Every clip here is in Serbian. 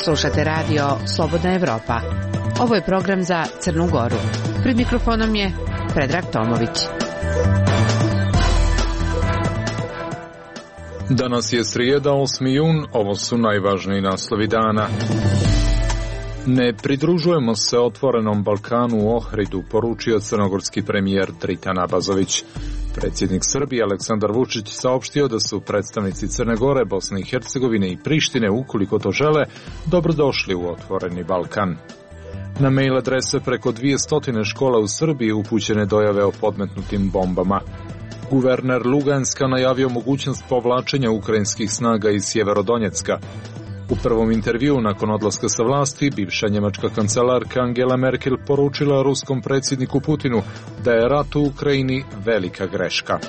Slušate radio Slobodna Evropa. Ovo je program za Crnu Goru. Pred mikrofonom je Predrag Tomović. Danas je srijeda, 8. jun, ovo su najvažniji naslovi dana. Ne pridružujemo se otvorenom Balkanu u Ohridu, poručio crnogorski premijer Dritan Abazović. Predsjednik Srbije Aleksandar Vučić saopštio da su predstavnici Crne Gore, Bosne i Hercegovine i Prištine, ukoliko to žele, dobrodošli u otvoreni Balkan. Na mail adrese preko 200 škola u Srbiji upućene dojave o podmetnutim bombama. Guverner Luganska najavio mogućnost povlačenja ukrajinskih snaga iz Sjeverodonjecka. U prvom intervjuu nakon odlaska sa vlasti, bivša njemačka kancelarka Angela Merkel poručila ruskom predsjedniku Putinu da je rat u Ukrajini velika greška.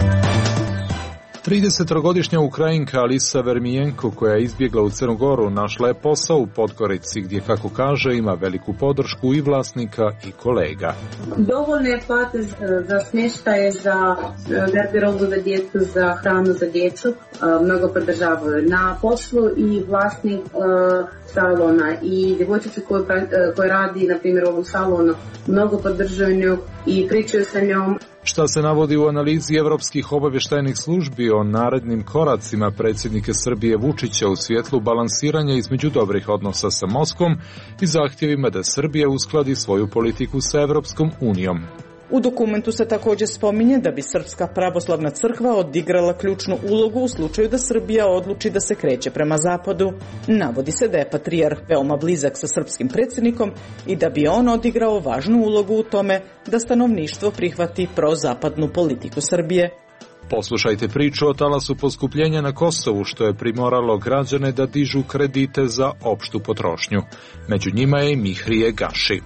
30-godišnja Ukrajinka Alisa Vermijenko, koja je izbjegla u Crnu Goru, našla je posao u Podgorici, gdje, kako kaže, ima veliku podršku i vlasnika i kolega. Dovoljno je plate za smještaje, za garderobu za djecu, za hranu za djecu. Mnogo podržavaju na poslu i vlasnik salona i djevojčica koja radi, na primjer, u ovom salonu, mnogo podržavaju i pričaju sa njom. Šta se navodi u analizi evropskih obavještajnih službi o narednim koracima predsjednika Srbije Vučića u svjetlu balansiranja između dobrih odnosa sa Moskvom i zahtjevima da Srbija uskladi svoju politiku sa Evropskom unijom. U dokumentu se također spominje da bi Srpska pravoslavna crkva odigrala ključnu ulogu u slučaju da Srbija odluči da se kreće prema zapadu. Navodi se da je patrijarh veoma blizak sa srpskim predsjednikom i da bi on odigrao važnu ulogu u tome da stanovništvo prihvati prozapadnu politiku Srbije. Poslušajte priču o talasu poskupljenja na Kosovu, što je primoralo građane da dižu kredite za opštu potrošnju. Među njima je i Mihrije Gaši.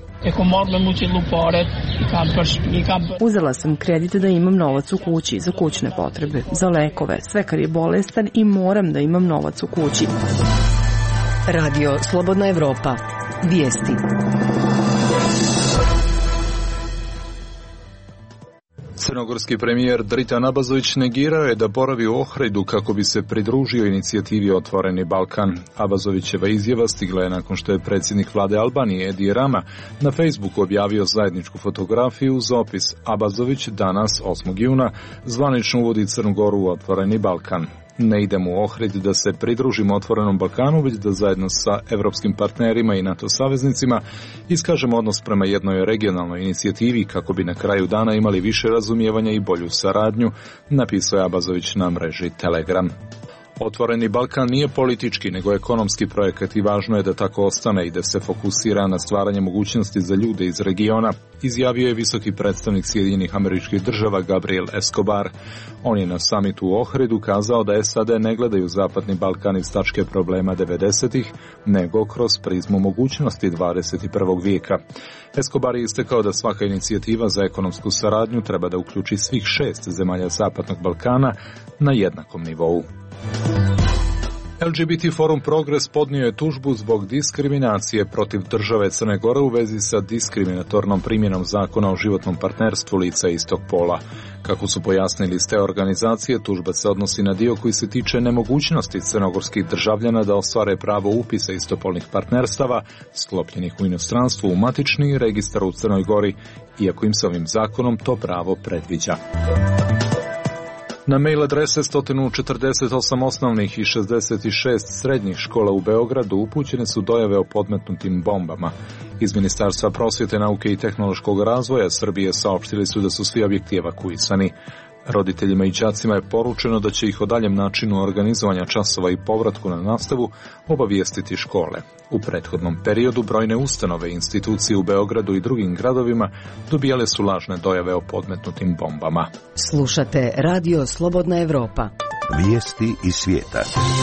Uzela sam kredit da imam novac u kući za kućne potrebe, za lekove, sve kad je bolestan i moram da imam novac u kući. Radio Slobodna Evropa. Vijesti. Crnogorski premijer Dritan Abazović negirao je da boravi u Ohridu kako bi se pridružio inicijativi Otvoreni Balkan. Abazovićeva izjava stigla je nakon što je predsjednik vlade Albanije Edi Rama na Facebooku objavio zajedničku fotografiju uz opis: Abazović danas, 8. juna, zvanično uvodi Crnu Goru u Otvoreni Balkan. Ne idemo u Ohrid da se pridružimo Otvorenom Balkanu, već da zajedno sa evropskim partnerima i NATO saveznicima iskažemo odnos prema jednoj regionalnoj inicijativi kako bi na kraju dana imali više razumijevanja i bolju saradnju, napisao je Abazović na mreži Telegram. Otvoreni Balkan nije politički, nego ekonomski projekat i važno je da tako ostane i da se fokusira na stvaranje mogućnosti za ljude iz regiona, izjavio je visoki predstavnik Sjedinjenih Američkih Država Gabriel Escobar. On je na samitu u Ohridu kazao da SAD ne gledaju Zapadni Balkan iz tačke problema 90-ih, nego kroz prizmu mogućnosti 21. vijeka. Escobar je istakao da svaka inicijativa za ekonomsku saradnju treba da uključi svih 6 zemalja Zapadnog Balkana na jednakom nivou. LGBT Forum Progres podnio je tužbu zbog diskriminacije protiv države Crne Gore u vezi sa diskriminatornom primjenom zakona o životnom partnerstvu lica istog pola. Kako su pojasnili iz te organizacije, tužba se odnosi na dio koji se tiče nemogućnosti crnogorskih državljana da ostvare pravo upisa istopolnih partnerstava sklopljenih u inostranstvu u matični registar u Crnoj Gori, iako im se ovim zakonom to pravo predviđa. Na mail adrese 148 osnovnih i 66 srednjih škola u Beogradu upućene su dojave o podmetnutim bombama. Iz Ministarstva prosvjete, nauke i tehnološkog razvoja Srbije saopštili su da su svi objekti evakuisani. Roditeljima i đacima je poručeno da će ih o daljem načinu organizovanja časova i povratku na nastavu obavijestiti škole. U prethodnom periodu brojne ustanove i institucije u Beogradu i drugim gradovima dobijale su lažne dojave o podmetnutim bombama. Slušate Radio Slobodna Evropa. Vijesti iz svijeta.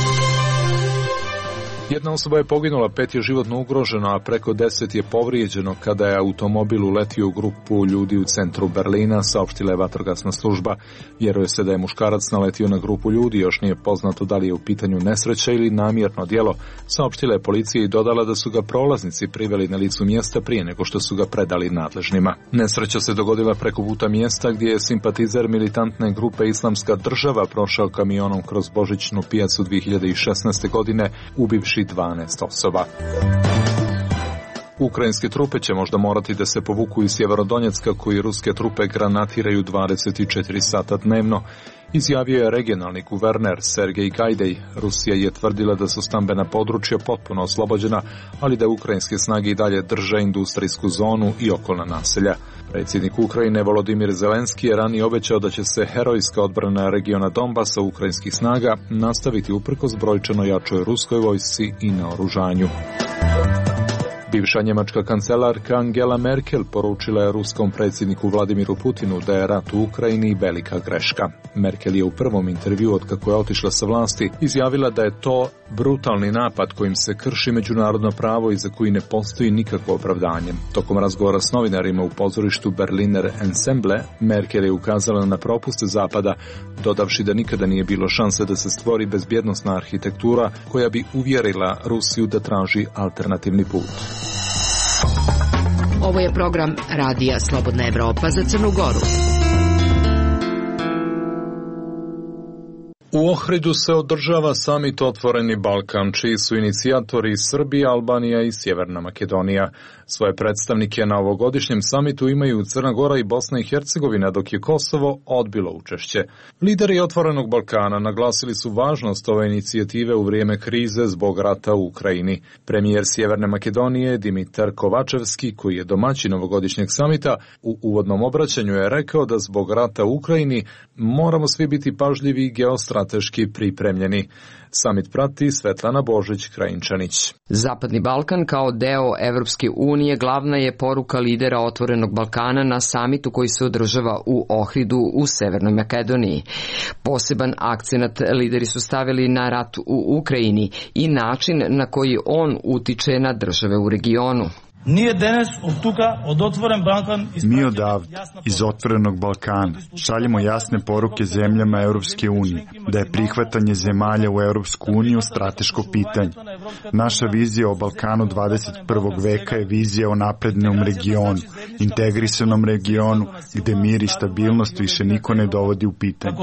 Jedna osoba je poginula, 5 je životno ugroženo, a preko 10 je povrijeđeno kada je automobil uletio u grupu ljudi u centru Berlina, saopštila je vatrogasna služba. Vjeruje se da je muškarac naletio na grupu ljudi, još nije poznato da li je u pitanju nesreća ili namjerno djelo, saopštila je policija i dodala da su ga prolaznici priveli na licu mjesta prije nego što su ga predali nadležnima. Nesreća se dogodila preko puta mjesta gdje je simpatizer militantne grupe Islamska država prošao kamionom kroz Božićnu pijacu 2016. godine, ubivši ubiti 12 osoba. Ukrajinske trupe će možda morati da se povuku iz Sjeverodonjecka, koji ruske trupe granatiraju 24 sata dnevno, izjavio je regionalni guverner Sergej Gajdej. Rusija je tvrdila da su stambena područja potpuno oslobođena, ali da ukrajinske snage i dalje drže industrijsku zonu i okolna naselja. Predsjednik Ukrajine Volodimir Zelenski je ranije obećao da će se herojska odbrana regiona Donbasa ukrajinskih snaga nastaviti uprkos brojčano jačoj ruskoj vojsci i naoružanju. Bivša njemačka kancelarka Angela Merkel poručila je ruskom predsjedniku Vladimiru Putinu da je rat u Ukrajini velika greška. Merkel je u prvom intervjuu od kako je otišla sa vlasti izjavila da je to brutalni napad kojim se krši međunarodno pravo i za koji ne postoji nikakvo opravdanje. Tokom razgovora s novinarima u pozorištu Berliner Ensemble, Merkel je ukazala na propuste Zapada, dodavši da nikada nije bilo šanse da se stvori bezbjednosna arhitektura koja bi uvjerila Rusiju da traži alternativni put. Ovo je program Radija Slobodna Evropa za Crnu Goru. U Ohridu se održava samit Otvoreni Balkan, čiji su inicijatori Srbija, Albanija i Sjeverna Makedonija. Svoje predstavnike na ovogodišnjem samitu imaju Crna Gora i Bosna i Hercegovina, dok je Kosovo odbilo učešće. Lideri Otvorenog Balkana naglasili su važnost ove inicijative u vrijeme krize zbog rata u Ukrajini. Premijer Sjeverne Makedonije Dimitar Kovačevski, koji je domaćin ovogodišnjeg samita, u uvodnom obraćanju je rekao da zbog rata u Ukrajini moramo svi biti pažljivi i geostrateški pripremljeni. Samit prati Svetlana Božić-Krajinčanić. Zapadni Balkan kao deo Evropske unije glavna je poruka lidera Otvorenog Balkana na samitu koji se održava u Ohridu u Severnoj Makedoniji. Poseban akcenat lideri su stavili na rat u Ukrajini i način na koji on utiče na države u regionu. Mi odavde, iz Otvorenog Balkana, šaljemo jasne poruke zemljama Europske unije, da je prihvatanje zemalja u Europsku uniju strateško pitanje. Naša vizija o Balkanu 21. veka je vizija o naprednom regionu, integrisanom regionu, gde mir i stabilnost više niko ne dovodi u pitanje.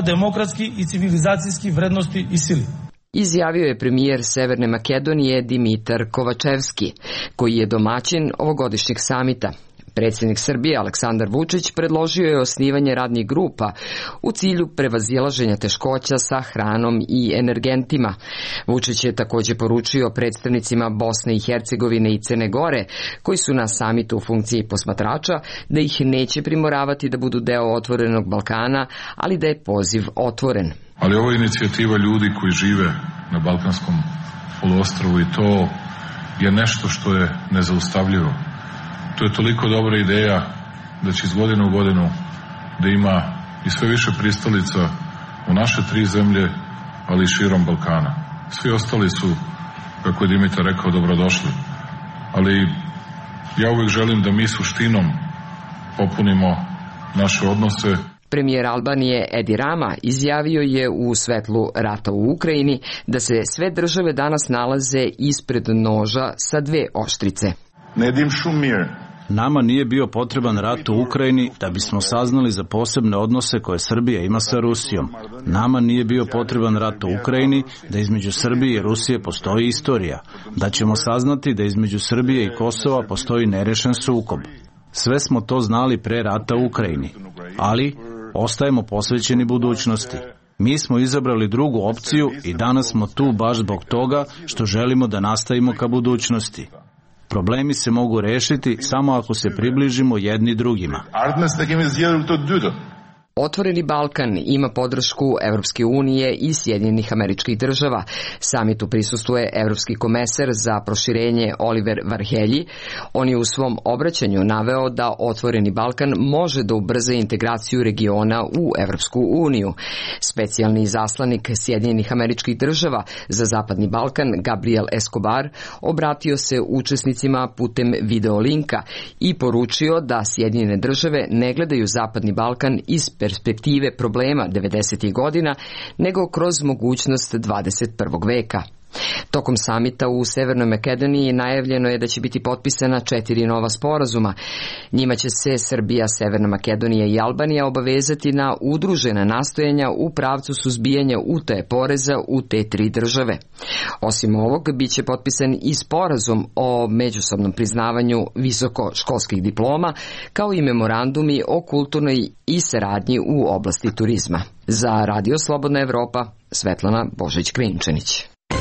Izjavio je premijer Severne Makedonije Dimitar Kovačevski, koji je domaćin ovogodišnjeg samita. Predsjednik Srbije Aleksandar Vučić predložio je osnivanje radnih grupa u cilju prevazilaženja teškoća sa hranom i energentima. Vučić je također poručio predstavnicima Bosne i Hercegovine i Crne Gore, koji su na samitu u funkciji posmatrača, da ih neće primoravati da budu deo Otvorenog Balkana, ali da je poziv otvoren. Ali ovo je inicijativa ljudi koji žive na Balkanskom poluostrvu i to je nešto što je nezaustavljivo. To je toliko dobra ideja da će iz godine u godinu da ima i sve više pristalica u naše tri zemlje, ali i širom Balkana. Svi ostali su, kako je Dimitar rekao, dobrodošli. Ali ja uvijek želim da mi suštinom popunimo naše odnose. Premijer Albanije Edi Rama izjavio je u svetlu rata u Ukrajini da se sve države danas nalaze ispred noža sa dve oštrice. Nama nije bio potreban rat u Ukrajini da bismo saznali za posebne odnose koje Srbija ima sa Rusijom. Nama nije bio potreban rat u Ukrajini da između Srbije i Rusije postoji istorija. Da ćemo saznati da između Srbije i Kosova postoji nerešen sukob. Sve smo to znali pre rata u Ukrajini. Ali ostajemo posvećeni budućnosti. Mi smo izabrali drugu opciju i danas smo tu baš zbog toga što želimo da nastavimo ka budućnosti. Problemi se mogu rešiti samo ako se približimo jedni drugima. Otvoreni Balkan ima podršku Evropske unije i Sjedinjenih Američkih Država. Samitu prisustvuje Evropski komesar za proširenje Oliver Varhelji. On je u svom obraćanju naveo da Otvoreni Balkan može da ubrza integraciju regiona u Evropsku uniju. Specijalni izaslanik Sjedinjenih Američkih Država za Zapadni Balkan, Gabriel Escobar, obratio se učesnicima putem videolinka i poručio da Sjedinjene države ne gledaju Zapadni Balkan iz perspektive problema 90. godina, nego kroz mogućnost 21. veka. Tokom samita u Severnoj Makedoniji najavljeno je da će biti potpisana 4 nova sporazuma. Njima će se Srbija, Severna Makedonija i Albanija obavezati na udružena nastojanja u pravcu suzbijanja utaje poreza u te 3 države. Osim ovog, bit će potpisan i sporazum o međusobnom priznavanju visokoškolskih diploma, kao i memorandumi o kulturnoj i saradnji u oblasti turizma. Za Radio Slobodna Evropa, Svetlana Božić-Krinčanić.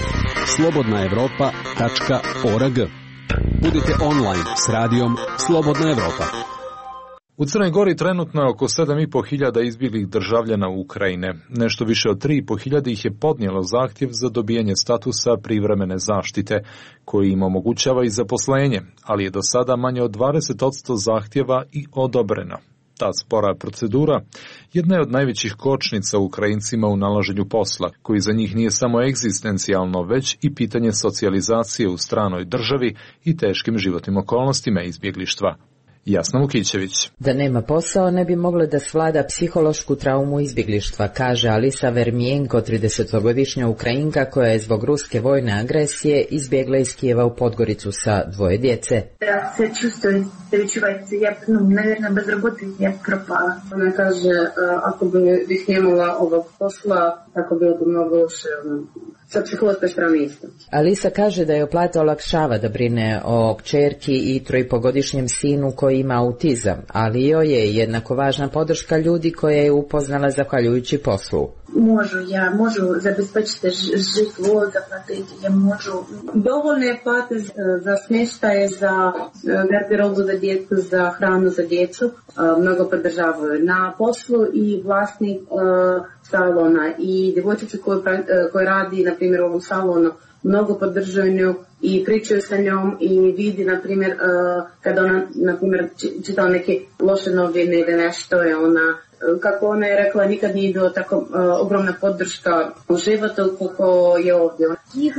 slobodnaevropa.org. Budite online s radijom Slobodna Evropa. U Crnoj Gori trenutno je oko 7.500 izbjeglih državljana Ukrajine. Nešto više od 3.500 ih je podnijelo zahtjev za dobijanje statusa privremene zaštite, koji im omogućava i zaposlenje, ali je do sada manje od 20% zahtjeva i odobreno. Ta spora procedura jedna je od najvećih kočnica Ukrajincima u nalaženju posla, koji za njih nije samo egzistencijalno, već i pitanje socijalizacije u stranoj državi i teškim životnim okolnostima izbjeglištva. Jasna Vukićević. Da nema posao ne bi mogla da svlada psihološku traumu izbjeglištva, kaže Alisa Vermijenko, 30-godišnja Ukrajinka koja je zbog ruske vojne agresije izbjegla iz Kijeva u Podgoricu sa 2 djece. Ja se čustujem, naravno bez robote je propala. Ona kaže, ako bih nemala ovog posla, tako bilo bi mnogo loše. Sa psihološke strane isto. Alisa kaže da je plata olakšava da brine o kćerki i 3,5-godišnjem sinu koji ima autizam, ali joj je jednako važna podrška ljudi koje je upoznala zahvaljujući poslu. Možu zabezpečiti život, zaplatiti, dovoljne plate za smještaje, za garderobu za djecu, za hranu za djecu, mnogo podržavaju na poslu i vlasnik salona i djevojčice koje radi, na primjer, u ovom salonu, mnogo podržaju i pričaju sa njom i vidi, na primjer, kada ona, na primjer, čitala neke loše novine ili nešto, je ona, kako ona je rekla, nikad nije bilo tako ogromna podrška u životu kako je ovdje.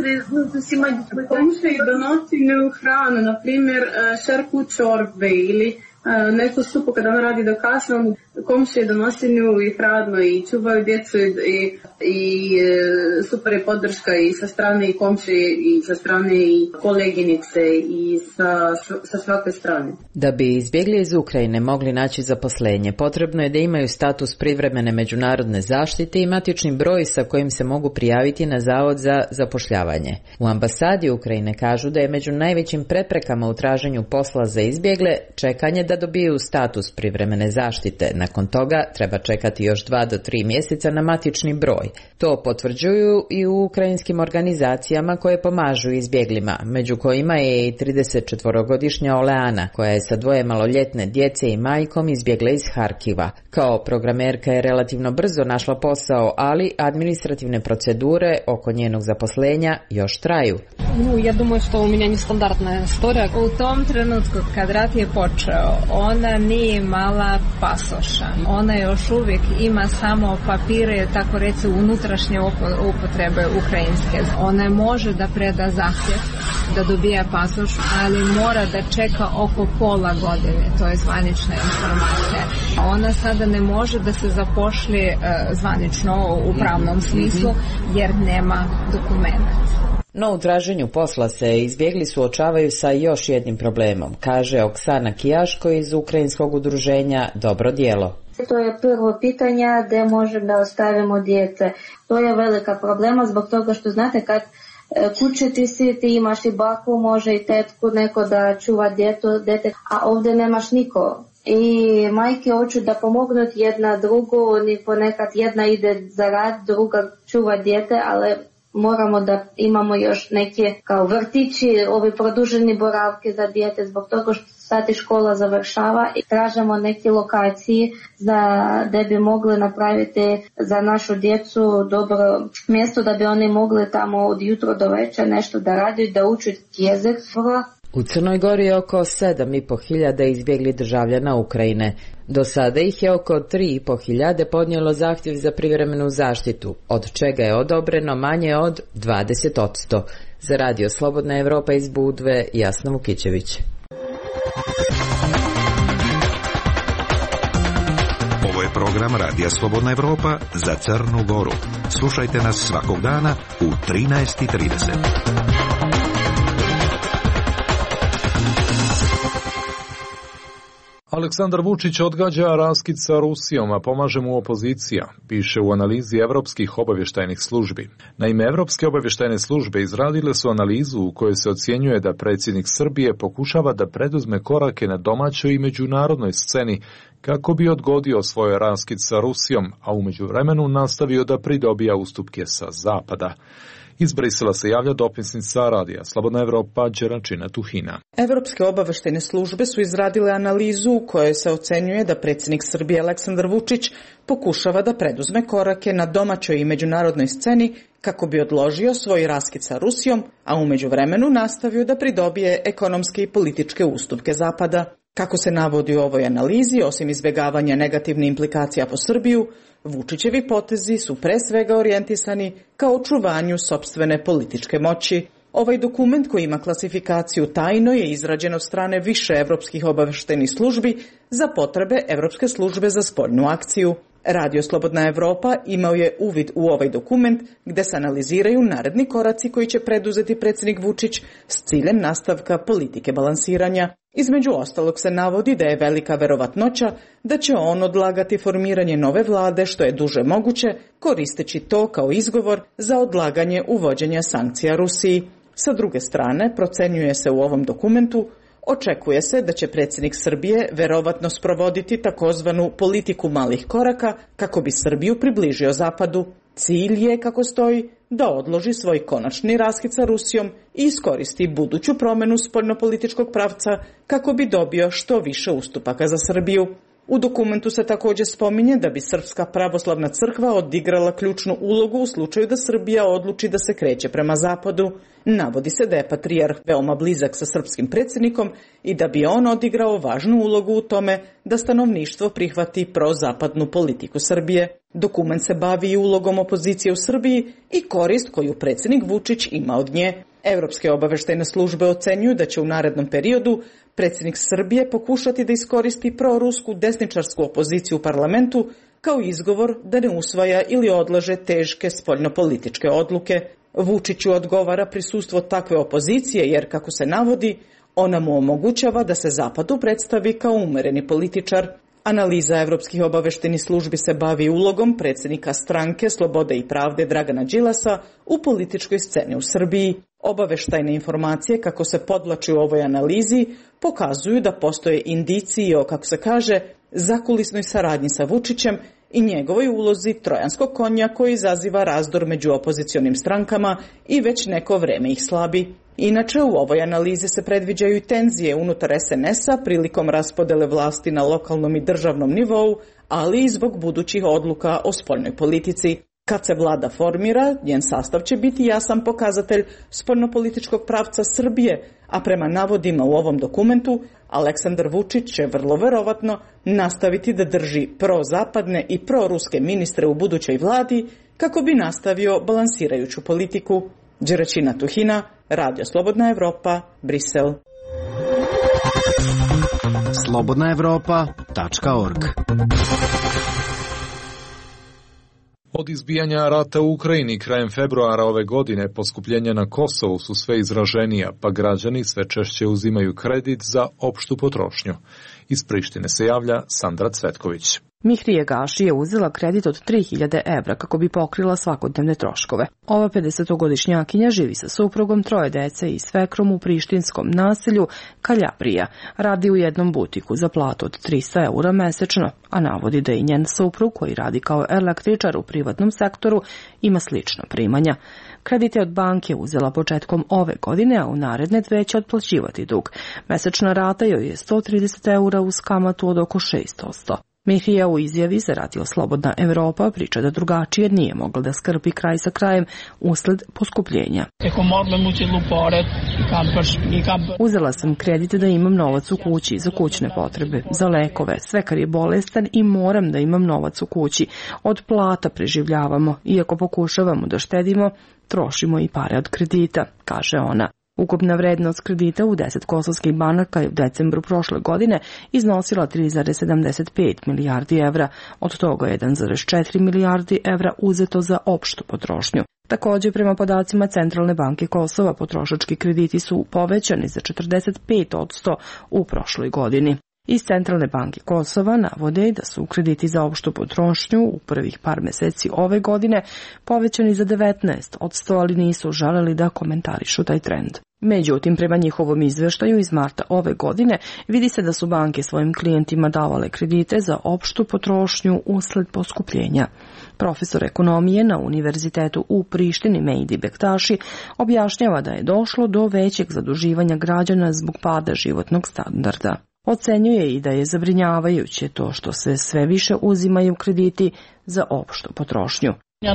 Komšije donosi hranu, na primjer, šarku čorbe ili neko supo kada ona radi do kasno, komšije donosi nju i hranu i čuvaju djecu i super je podrška i sa strane i komšije i sa strane i koleginice i sa svake strane. Da bi izbjegli iz Ukrajine mogli naći zaposlenje, potrebno je da imaju status privremene međunarodne zaštite i matični broj sa kojim se mogu prijaviti na Zavod za zapošljavanje. U ambasadi Ukrajine kažu da je među najvećim preprekama u traženju posla za izbjegle čekanje da dobiju status privremene zaštite. Nakon toga treba čekati još 2 do 3 mjeseca na matični broj. To potvrđuju i u ukrajinskim organizacijama koje pomažu izbjeglima, među kojima je i 34-godišnja Oleana, koja je sa 2 maloljetne djece i majkom izbjegla iz Harkiva. Kao programerka je relativno brzo našla posao, ali administrativne procedure oko njenog zaposlenja još traju. Ja думаю, što u meni standardna istorija. U tom trenutku kad rat je počeo, ona nije imala pasoša. Ona još uvijek ima samo papire, tako reći, unutrašnje upotrebe ukrajinske. Ona može da preda zahtjev da dobija pasoš, ali mora da čeka oko pola godine. To je zvanična informacija. Ona sada ne može da se zapošli zvanično u pravnom smislu jer nema dokumenta. No u traženju posla se izbjegli suočavaju sa još jednim problemom, kaže Oksana Kijaško iz ukrajinskog udruženja Dobro djelo. To je prvo pitanje gdje možemo da ostavimo djece. To je velika problema zbog toga što znate kad kuće ti imaš i baku, može i tetku neko da čuva dete, a ovdje nemaš niko. I majke hoću da pomognu jedna drugu, ponekad jedna ide za rad, druga čuva djete, ali moramo da imamo još neke kao vrtići, ovi produženi boravke za dijete zbog toga što sad škola završava i tražimo neke lokacije da bi mogli napraviti za našu djecu dobro mjesto da bi oni mogli tamo od jutra do večera nešto da radi, da uči jezik. U Crnoj Gori je oko 7.500 izbjegli državljana Ukrajine. Do sada ih je oko 3.500 podnijelo zahtjev za privremenu zaštitu, od čega je odobreno manje od 20%. Za Radio Slobodna Evropa iz Budve, Jasna Vukićević. Ovo je program Radija Slobodna Evropa za Crnu Goru. Slušajte nas svakog dana u 13:30. Aleksandar Vučić odgađa raskid sa Rusijom, a pomaže mu opozicija, piše u analizi evropskih obavještajnih službi. Naime, evropske obavještajne službe izradile su analizu u kojoj se ocjenjuje da predsjednik Srbije pokušava da preduzme korake na domaćoj i međunarodnoj sceni kako bi odgodio svoj raskid sa Rusijom, a u međuvremenu nastavio da pridobija ustupke sa Zapada. Iz Brisela se javlja dopisnica Radija Slobodna Evropa Đeračina Tuhina. Evropske obavještajne službe su izradile analizu u kojoj se ocenjuje da predsjednik Srbije Aleksandar Vučić pokušava da preduzme korake na domaćoj i međunarodnoj sceni kako bi odložio svoj raskid sa Rusijom, a u međuvremenu nastavio da pridobije ekonomske i političke ustupke Zapada. Kako se navodi u ovoj analizi, osim izbjegavanja negativnih implikacija po Srbiju, Vučićevi potezi su pre svega orijentisani ka očuvanju sopstvene političke moći. Ovaj dokument, koji ima klasifikaciju tajno, je izrađen od strane više evropskih obavještajnih službi za potrebe Evropske službe za spoljnu akciju. Radio Slobodna Evropa imao je uvid u ovaj dokument gde se analiziraju naredni koraci koji će preduzeti predsjednik Vučić s ciljem nastavka politike balansiranja. Između ostalog se navodi da je velika verovatnoća da će on odlagati formiranje nove vlade što je duže moguće, koristeći to kao izgovor za odlaganje uvođenja sankcija Rusiji. Sa druge strane, procenjuje se u ovom dokumentu, očekuje se da će predsjednik Srbije verovatno sprovoditi takozvanu politiku malih koraka kako bi Srbiju približio Zapadu. Cilj je, kako stoji, da odloži svoj konačni raskid sa Rusijom i iskoristi buduću promjenu spoljnopolitičkog pravca kako bi dobio što više ustupaka za Srbiju. U dokumentu se također spominje da bi Srpska pravoslavna crkva odigrala ključnu ulogu u slučaju da Srbija odluči da se kreće prema Zapadu. Navodi se da je patrijarh veoma blizak sa srpskim predsjednikom i da bi on odigrao važnu ulogu u tome da stanovništvo prihvati prozapadnu politiku Srbije. Dokument se bavi i ulogom opozicije u Srbiji i korist koju predsjednik Vučić ima od nje. Evropske obavještajne službe ocenjuju da će u narednom periodu predsjednik Srbije pokušati da iskoristi prorusku desničarsku opoziciju u parlamentu kao izgovor da ne usvaja ili odlaže teške spoljnopolitičke odluke. Vučiću odgovara prisustvo takve opozicije jer, kako se navodi, ona mu omogućava da se Zapadu predstavi kao umereni političar. Analiza evropskih obavještajnih službi se bavi ulogom predsjednika stranke Slobode i pravde Dragana Đilasa u političkoj sceni u Srbiji. Obavještajne informacije, kako se podvlači u ovoj analizi, pokazuju da postoje indicije o, kako se kaže, zakulisnoj saradnji sa Vučićem i njegovoj ulozi trojanskog konja koji izaziva razdor među opozicionim strankama i već neko vreme ih slabi. Inače, u ovoj analizi se predviđaju i tenzije unutar SNS-a prilikom raspodele vlasti na lokalnom i državnom nivou, ali i zbog budućih odluka o spoljnoj politici. Kad se vlada formira, njen sastav će biti jasan pokazatelj spoljnopolitičkog pravca Srbije, a prema navodima u ovom dokumentu, Aleksandar Vučić će vrlo verovatno nastaviti da drži prozapadne i proruske ministre u budućoj vladi kako bi nastavio balansirajuću politiku. Đeračina Tuhina, Radio Slobodna Evropa, Brisel. slobodnaevropa.org. Od izbijanja rata u Ukrajini krajem februara ove godine poskupljenja na Kosovu su sve izraženija, pa građani sve češće uzimaju kredit za opštu potrošnju. Iz Prištine se javlja Sandra Cvetković. Mihrije Gaši je uzela kredit od 3000 evra kako bi pokrila svakodnevne troškove. Ova 50-godišnjakinja živi sa suprugom, 3 dece i svekrom u prištinskom naselju Kaljabrija. Radi u jednom butiku za platu od 300 eura mesečno, a navodi da i njen suprug, koji radi kao električar u privatnom sektoru, ima slična primanja. Kredit je od banke uzela početkom ove godine, a u naredne 2 će otplaćivati dug. Mesečna rata joj je 130 eura uz kamatu od oko 6%. Mihrija u izjavi za Radio Slobodna Evropa priča da drugačije nije mogla da skrpi kraj sa krajem usled poskupljenja. Uzela sam kredit da imam novac u kući za kućne potrebe, za lekove, svekar je bolestan i moram da imam novac u kući. Od plata preživljavamo, iako pokušavamo da štedimo, trošimo i pare od kredita, kaže ona. Ukupna vrednost kredita u 10 kosovskih banaka je u decembru prošle godine iznosila 3,75 milijardi evra, od toga 1,4 milijardi evra uzeto za opštu potrošnju. Također, prema podacima Centralne banke Kosova, potrošački krediti su povećani za 45% u prošloj godini. Iz Centralne banke Kosova navode da su krediti za opštu potrošnju u prvih par meseci ove godine povećani za 19%, ali nisu želeli da komentarišu taj trend. Međutim, prema njihovom izveštaju iz marta ove godine vidi se da su banke svojim klijentima davale kredite za opštu potrošnju usled poskupljenja. Profesor ekonomije na Univerzitetu u Prištini Mejdi Bektaši objašnjava da je došlo do većeg zaduživanja građana zbog pada životnog standarda. Ocenjuje i da je zabrinjavajuće to što se sve više uzimaju krediti za opštu potrošnju.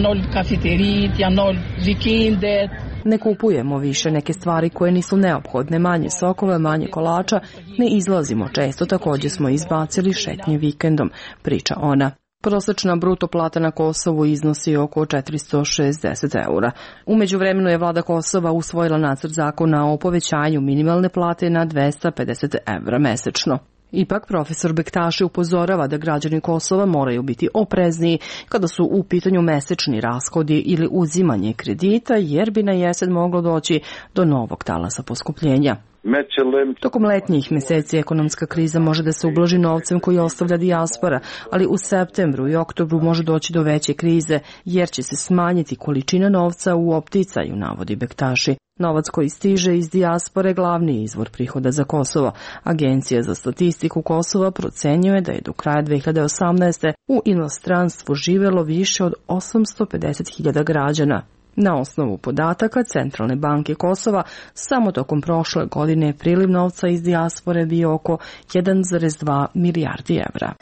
Ne kupujemo više neke stvari koje nisu neophodne, manje sokova, manje kolača, ne izlazimo često, također smo izbacili šetnje vikendom, priča ona. Prosečna bruto plata na Kosovu iznosi oko 460 eura. U međuvremenu je vlada Kosova usvojila nacrt zakona o povećanju minimalne plate na 250 evra mesečno. Ipak, profesor Bektaši upozorava da građani Kosova moraju biti oprezniji kada su u pitanju mesečni rashodi ili uzimanje kredita, jer bi na jesen moglo doći do novog talasa poskupljenja. Tokom letnjih meseci ekonomska kriza može da se ublaži novcem koji ostavlja dijaspora, ali u septembru i oktobru može doći do veće krize, jer će se smanjiti količina novca u opticaju, navodi Bektaši. Novac koji stiže iz dijaspore glavni izvor prihoda za Kosovo. Agencija za statistiku Kosova procenjuje da je do kraja 2018. u inostranstvu živelo više od 850.000 građana. Na osnovu podataka Centralne banke Kosova, samo tokom prošle godine priliv novca iz dijaspore bio oko 1,2 milijardi evra.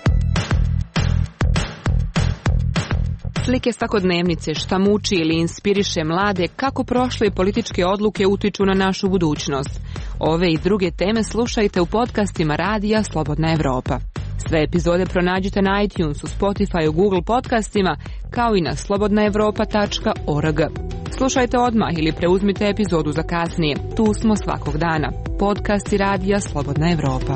Slike svakodnevnice, šta muči ili inspiriše mlade, kako prošle političke odluke utiču na našu budućnost. Ove i druge teme slušajte u podcastima Radija Slobodna Evropa. Sve epizode pronađite na iTunesu, Spotifyu, Google podcastima, kao i na slobodnaevropa.org. Slušajte odmah ili preuzmite epizodu za kasnije. Tu smo svakog dana. Podcasti Radija Slobodna Evropa.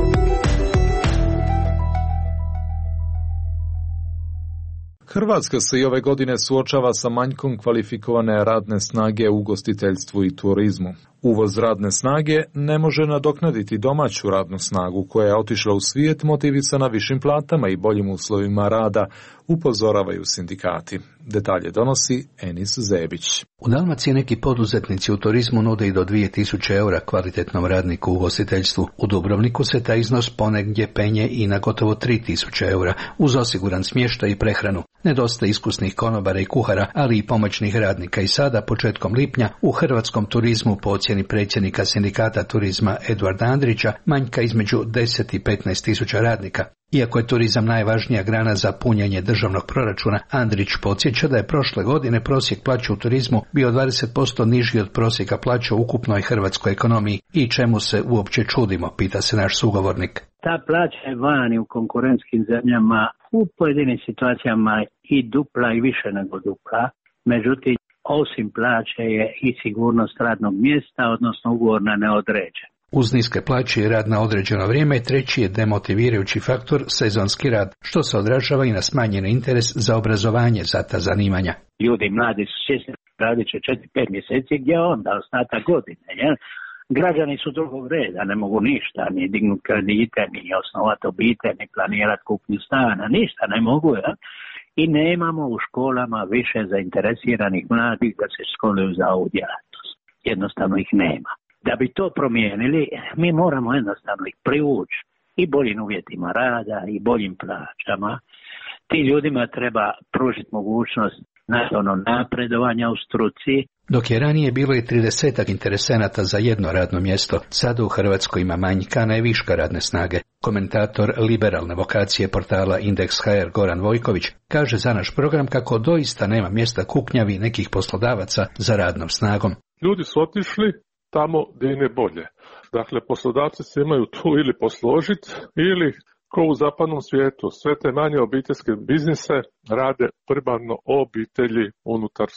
Hrvatska se i ove godine suočava sa manjkom kvalifikovane radne snage u ugostiteljstvu i turizmu. Uvoz radne snage ne može nadoknaditi domaću radnu snagu koja je otišla u svijet motivisana višim platama i boljim uslovima rada, upozoravaju sindikati. Detalje donosi Enis Zebić. U Dalmaciji neki poduzetnici u turizmu nude i do 2000 eura kvalitetnom radniku u ugostiteljstvu. U Dubrovniku se taj iznos ponegdje penje i na gotovo 3000 eura uz osiguran smještaj i prehranu. Nedostaje iskusnih konobara i kuhara, ali i pomoćnih radnika. I sada, početkom lipnja, u hrvatskom turizmu po ocjeni predsjednika sindikata turizma Eduarda Andrića manjka između 10 i 15 tisuća radnika. Iako je turizam najvažnija grana za punjenje državnog proračuna, Andrić podsjeća da je prošle godine prosjek plaće u turizmu bio 20% niži od prosjeka plaće u ukupnoj hrvatskoj ekonomiji. I čemu se uopće čudimo, pita se naš sugovornik. Ta plaća je vani u konkurentskim zemljama u pojedinim situacijama i dupla i više nego dupla. Međutim, osim plaće je i sigurnost radnog mjesta, odnosno ugovor na neodređeno. Uz niske plaće i rad na određeno vrijeme, treći je demotivirajući faktor sezonski rad, što se odražava i na smanjeni interes za obrazovanje za ta zanimanja. Ljudi mladi su svjesni, radit će 4-5 mjeseci, gdje onda ostatak godine, jel? Građani su drugog reda, ne mogu ništa, ni dignuti kredite, ni osnovati obitelj, ni planirati kupnju stana, ništa ne mogu, jel? I nemamo u školama više zainteresiranih mladih da se školuju za ovu djelatnost. Jednostavno ih nema. Da bi to promijenili, mi moramo jednostavno ih privući i boljim uvjetima rada i boljim plaćama. Ti ljudima treba pružiti mogućnost napredovanja u struci. Dok je ranije bilo i 30 interesenata za jedno radno mjesto, sada u Hrvatskoj ima manjka, ne viška radne snage. Komentator liberalne vokacije portala Indeks.hr Goran Vojković kaže za naš program kako doista nema mjesta kuknjavi nekih poslodavaca za radnom snagom. Ljudi su otišli tamo gdje im je bolje. Dakle, poslodavci se imaju tu ili posložiti ili ko u zapadnom svijetu, sve te manje obiteljske biznise rade primarno obitelji unutar sebe.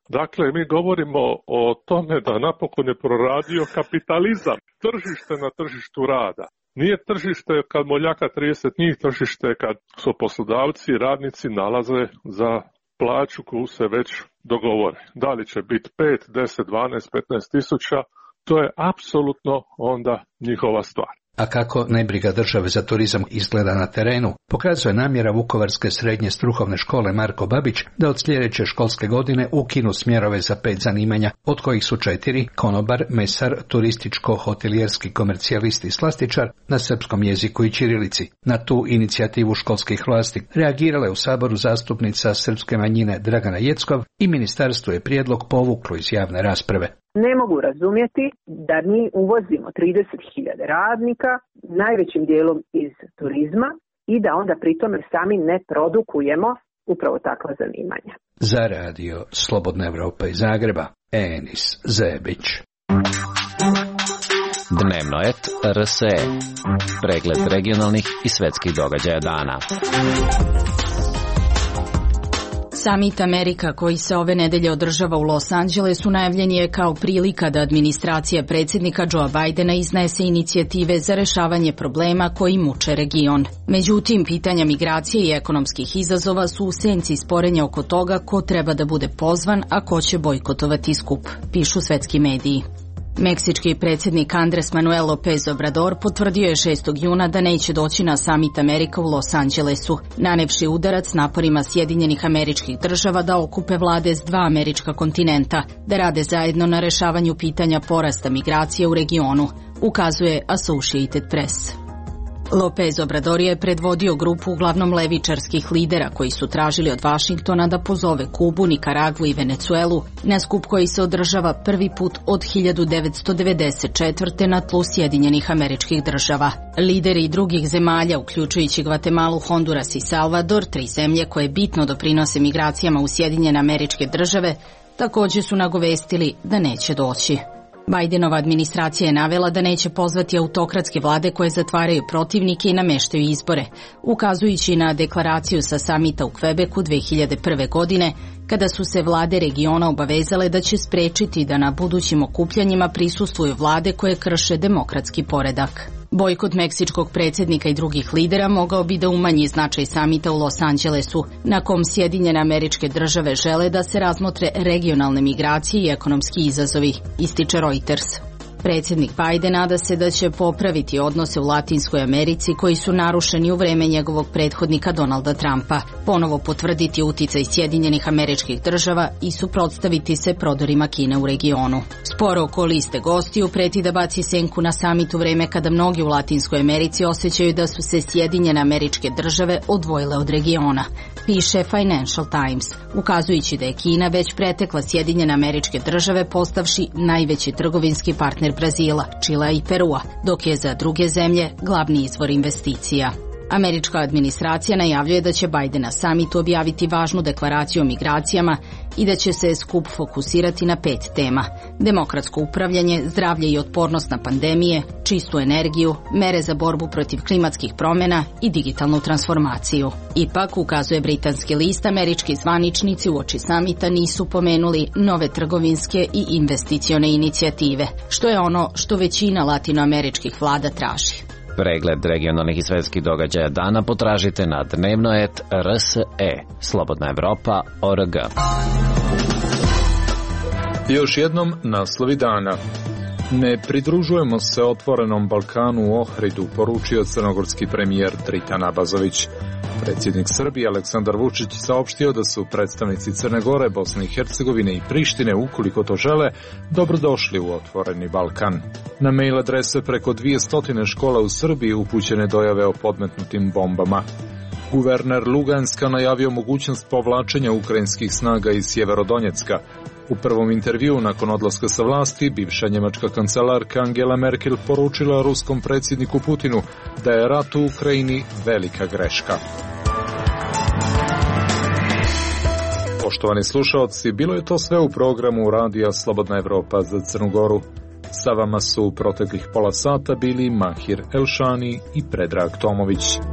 Dakle, mi govorimo o tome da napokon je proradio kapitalizam, tržište na tržištu rada. Nije tržište kad moljaka 30 njih, tržište kad su poslodavci i radnici nalaze za plaću koju se već dogovore. Da li će biti 5, 10, 12, 15 tisuća, to je apsolutno onda njihova stvar. A kako nebriga države za turizam izgleda na terenu, pokazuje namjera Vukovarske srednje strukovne škole Marko Babić da od sljedeće školske godine ukinu smjerove za 5 zanimanja, od kojih su 4 konobar, mesar, turističko-hotelijerski komercijalist i slastičar na srpskom jeziku i ćirilici. Na tu inicijativu školskih vlasti reagirala je u Saboru zastupnica srpske manjine Dragana Jeckov i ministarstvo je prijedlog povuklo iz javne rasprave. Ne mogu razumjeti da mi uvozimo 30.000 radnika, najvećim dijelom iz turizma, i da onda pritome sami ne produkujemo upravo takva zanimanja. Za radio Slobodna Evropa iz Zagreba, Enis Zebić. Dnevno et RSE. Pregled regionalnih i svetskih događaja dana. Samit Amerika koji se ove nedelje održava u Los Angelesu najavljen je kao prilika da administracija predsjednika Joea Bidena iznese inicijative za rešavanje problema koji muče region. Međutim, pitanja migracije i ekonomskih izazova su u senci sporenja oko toga ko treba da bude pozvan, a ko će bojkotovati skup, pišu svetski mediji. Meksički predsjednik Andres Manuel López Obrador potvrdio je 6. juna da neće doći na Samit Amerika u Los Angelesu, nanevši udarac naporima Sjedinjenih Američkih Država da okupe vlade s 2 američka kontinenta, da rade zajedno na rešavanju pitanja porasta migracije u regionu, ukazuje Associated Press. López Obrador je predvodio grupu uglavnom levičarskih lidera koji su tražili od Vašingtona da pozove Kubu, Nikaragvu i Venecuelu na skup koji se održava prvi put od 1994. na tlu Sjedinjenih Američkih Država. Lideri drugih zemalja, uključujući Gvatemalu, Honduras i Salvador, 3 zemlje koje bitno doprinose migracijama u Sjedinjene Američke Države, također su nagovestili da neće doći. Bidenova administracija je navela da neće pozvati autokratske vlade koje zatvaraju protivnike i nameštaju izbore, ukazujući na deklaraciju sa samita u Kvebeku 2001. godine, kada su se vlade regiona obavezale da će sprečiti da na budućim okupljanjima prisustvuju vlade koje krše demokratski poredak. Bojkot meksičkog predsjednika i drugih lidera mogao bi da umanji značaj samita u Los Angelesu, na kom Sjedinjene Američke Države žele da se razmotre regionalne migracije i ekonomski izazovi, ističe Reuters. Predsjednik Biden nada se da će popraviti odnose u Latinskoj Americi koji su narušeni u vreme njegovog prethodnika Donalda Trumpa, ponovo potvrditi uticaj Sjedinjenih Američkih Država i suprotstaviti se prodorima Kine u regionu. Sporo oko liste gostiju preti da baci senku na samit u vreme kada mnogi u Latinskoj Americi osjećaju da su se Sjedinjene Američke Države odvojile od regiona, piše Financial Times, ukazujući da je Kina već pretekla Sjedinjene Američke Države postavši najveći trgovinski partner Brazila, Čilea i Perua, dok je za druge zemlje glavni izvor investicija. Američka administracija najavljuje da će Biden na samitu objaviti važnu deklaraciju o migracijama i da će se skup fokusirati na 5 tema: demokratsko upravljanje, zdravlje i otpornost na pandemije, čistu energiju, mere za borbu protiv klimatskih promjena i digitalnu transformaciju. Ipak, ukazuje britanski list, američki zvaničnici uoči samita nisu pomenuli nove trgovinske i investicione inicijative, što je ono što većina latinoameričkih vlada traži. Pregled regionalnih i svetskih događaja dana potražite na dnevnoet.rse. Slobodna Evropa.org. Još jednom naslovi dana. Ne pridružujemo se otvorenom Balkanu u Ohridu, poručio crnogorski premijer Dritan Abazović. Predsjednik Srbije Aleksandar Vučić saopštio da su predstavnici Crne Gore, Bosne i Hercegovine i Prištine, ukoliko to žele, dobrodošli u otvoreni Balkan. Na mail adrese preko 200 škola u Srbiji upućene dojave o podmetnutim bombama. Guverner Luganska najavio mogućnost povlačenja ukrajinskih snaga iz Sjeverodonjecka. U prvom intervjuu nakon odlaska sa vlasti, bivša njemačka kancelarka Angela Merkel poručila ruskom predsjedniku Putinu da je rat u Ukrajini velika greška. Poštovani slušaoci, bilo je to sve u programu Radija Slobodna Evropa za Crnu Goru. Sa vama su u proteklih pola sata bili Mahir Elšani i Predrag Tomović.